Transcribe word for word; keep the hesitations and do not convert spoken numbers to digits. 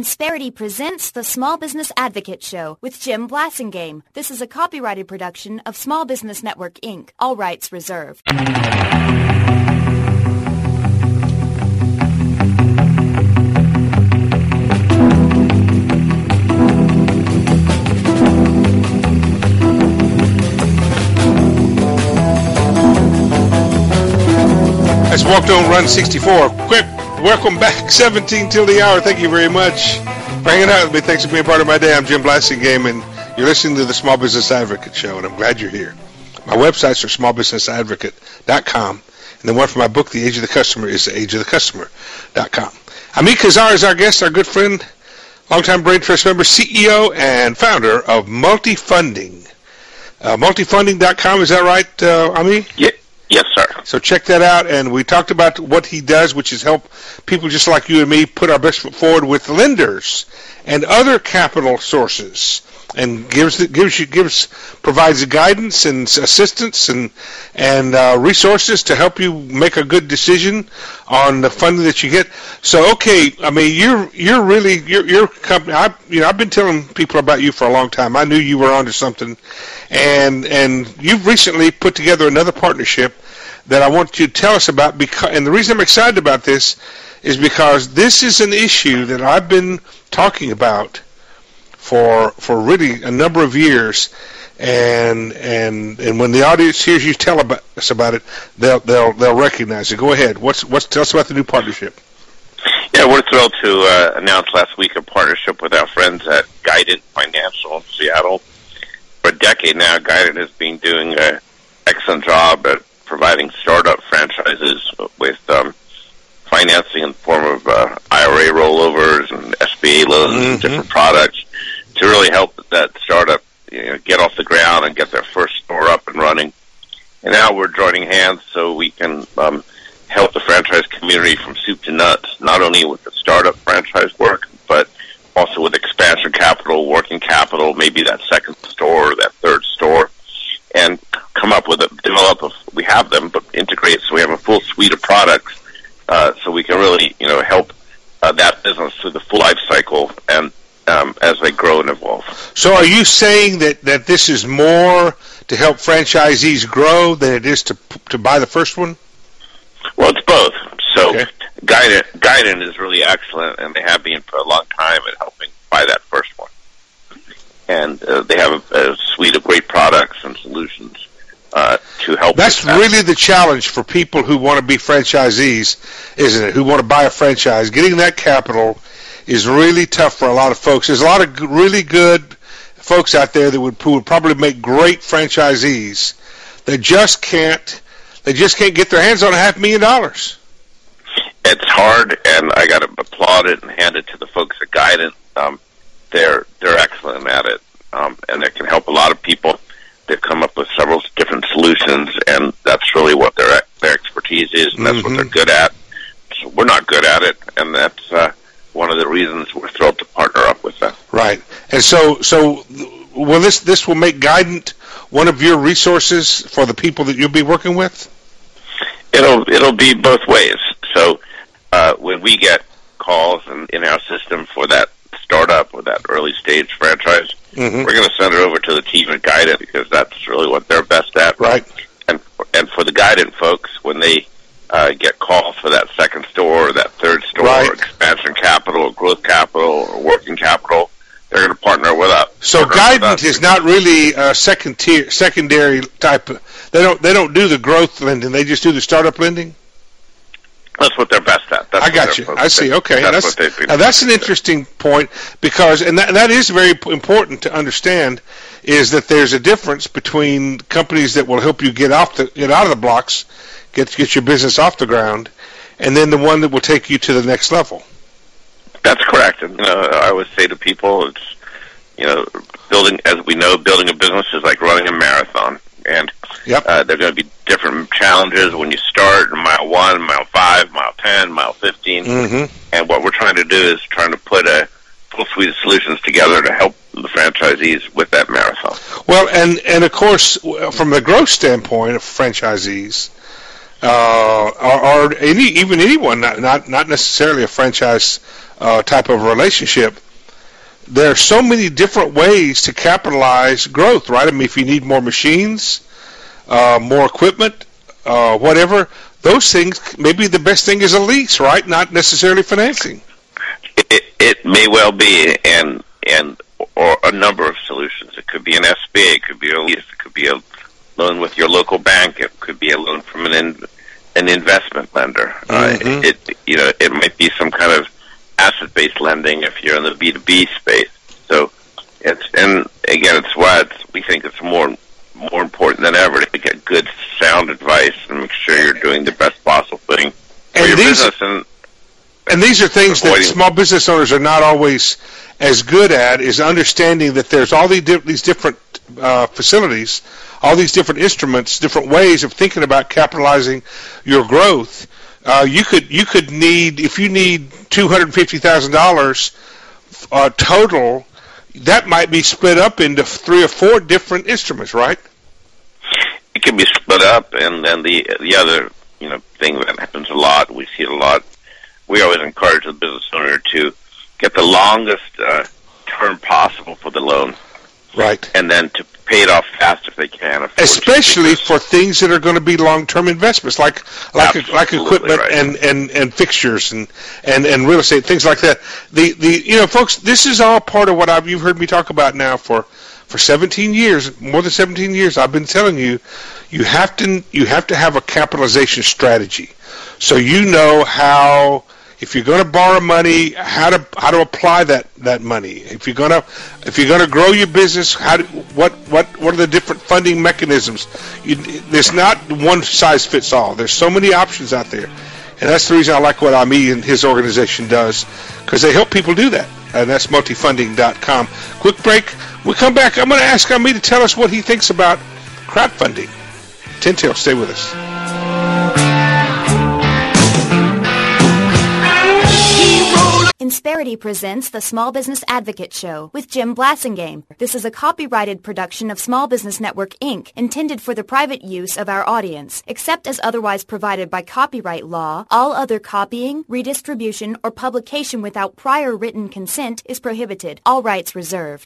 Insperity presents the Small Business Advocate Show with Jim Blasingame. This is a copyrighted production of Small Business Network, Incorporated. All rights reserved. That's Walked On Run sixty-four. Quick, welcome back, seventeen till the hour. Thank you very much for hanging out with me. Thanks for being part of my day. I'm Jim Blasingame, and you're listening to the Small Business Advocate Show, and I'm glad you're here. My websites are small business advocate dot com, and the one for my book, The Age of the Customer, is the age of the customer dot com. Amit Kazar is our guest, our good friend, longtime Brain Trust member, C E O, and founder of Multifunding. Uh, multifunding dot com, is that right, uh, Amit? Yeah. Yes, sir. So check that out, and we talked about what he does, which is help people just like you and me put our best foot forward with lenders and other capital sources, and gives gives you gives provides guidance and assistance and and uh, resources to help you make a good decision on the funding that you get. So, okay, I mean, you're you're really your your company. I you know I've been telling people about you for a long time. I knew you were onto something, and and you've recently put together another partnership that I want you to tell us about. Because, and the reason I'm excited about this is because this is an issue that I've been talking about for for really a number of years, and and and when the audience hears you tell about, us about it, they'll they'll they'll recognize it. Go ahead. What's what's tell us about the new partnership? Yeah, we're thrilled to uh, announce last week a partnership with our friends at Guidant Financial in Seattle. For a decade now, Guidant has been doing an excellent job at providing startup franchises with um, financing in the form of uh, I R A rollovers and S B A loans mm-hmm. and different products to really help that startup, you know, get off the ground and get their first store up and running. And now we're joining hands so we can um, help the franchise community from soup to nuts, not only with the startup franchise work, but also with expansion capital, working capital, maybe that second store, that third store, and come up with a, develop a, we have them, but integrate so we have a full suite of products uh, so we can really, you know, help uh, that business through the full life cycle and um, as they grow and evolve. So are you saying that, that this is more to help franchisees grow than it is to to buy the first one? Well, it's both. So okay. Guidant, Guidant is really excellent, and they have been for a long time at helping buy that first one. And uh, they have a, a suite of great products and solutions uh, to help. That's really the challenge for people who want to be franchisees, isn't it? Who want to buy a franchise. Getting that capital is really tough for a lot of folks. There's a lot of really good folks out there that would, who would probably make great franchisees. They just can't. They just can't get their hands on a half million dollars. It's hard, and I got to applaud it and hand it to the folks at Guidant. Um, they're they're excellent at it, um, and they can help a lot of people. They've come up with several different solutions, and that's really what their their expertise is, and that's mm-hmm. what they're good at. So we're not good at it, and that's uh, one of the reasons we're thrilled to partner up with them. Right, and so so will this this will make Guidant one of your resources for the people that you'll be working with? It'll it'll be both ways. So uh, when we get calls in, in our system for that startup or that early stage franchise, mm-hmm. we're going to send it over to the team at Guidant because that's really what they're best at. Right. And and for the Guidant folks, when they uh, get calls for that second store or that third store right. or expansion capital or growth capital or working capital, they're going to partner with us. So Guidant is not really a second tier, secondary type. Of, they don't they don't do the growth lending. They just do the startup lending. That's what they're best at. That's I got you. I see. Okay, that's, that's, what now that's an interesting point because, and that, that is very important to understand, is that there's a difference between companies that will help you get off the get out of the blocks, get get your business off the ground, and then the one that will take you to the next level. That's correct. And you know, I always say to people, it's you know, building as we know, building a business is like running a marathon. And yep. uh, there are going to be different challenges when you start, mile one, mile five, mile ten, mile fifteen. Mm-hmm. And what we're trying to do is trying to put a full suite of solutions together to help the franchisees with that marathon. Well, and, and of course, from the growth standpoint of franchisees, uh, or, or any even anyone, not, not not necessarily a franchise uh, type of relationship, there are so many different ways to capitalize growth, right? I mean, if you need more machines, uh, more equipment, uh, whatever, those things, maybe the best thing is a lease, right? Not necessarily financing. It, it may well be, and and or a number of solutions. It could be an S B A, it could be a lease, it could be a loan with your local bank, it could be a loan from an in, an investment lender. Mm-hmm. Uh, it you know it might be some kind of asset-based lending if you're in the B two B space. So it's and again, it's why it's, we think it's more more important than ever to get good, sound advice and make sure you're doing the best possible thing for and your these, business. And And these are things that small business owners are not always as good at, is understanding that there's all these, di- these different uh, facilities, all these different instruments, different ways of thinking about capitalizing your growth. Uh, you could you could need, if you need two hundred fifty thousand dollars uh, total, that might be split up into three or four different instruments, right? It can be split up, and then the the other you know thing that happens a lot, we see it a lot. We always encourage the business owner to get the longest uh, term possible for the loan, right? And then to pay it off fast if they can, especially for things that are going to be long-term investments, like like a, like equipment right. and, and, and fixtures and, and, and real estate, things like that. The the you know, folks, this is all part of what I've you've heard me talk about now for. For seventeen years, more than seventeen years, I've been telling you, you have to you have to have a capitalization strategy, so you know how, if you're going to borrow money, how to how to apply that, that money. If you're gonna if you're going to grow your business, how do, what what what are the different funding mechanisms? You, there's not one size fits all. There's so many options out there, and that's the reason I like what Ami and his organization does, because they help people do that. And that's multifunding dot com. Quick break. We come back. I'm going to ask Ami to tell us what he thinks about crowdfunding. Tintail, stay with us. Insperity presents the Small Business Advocate Show with Jim Blasingame. This is a copyrighted production of Small Business Network, Incorporated, intended for the private use of our audience. Except as otherwise provided by copyright law, all other copying, redistribution, or publication without prior written consent is prohibited. All rights reserved.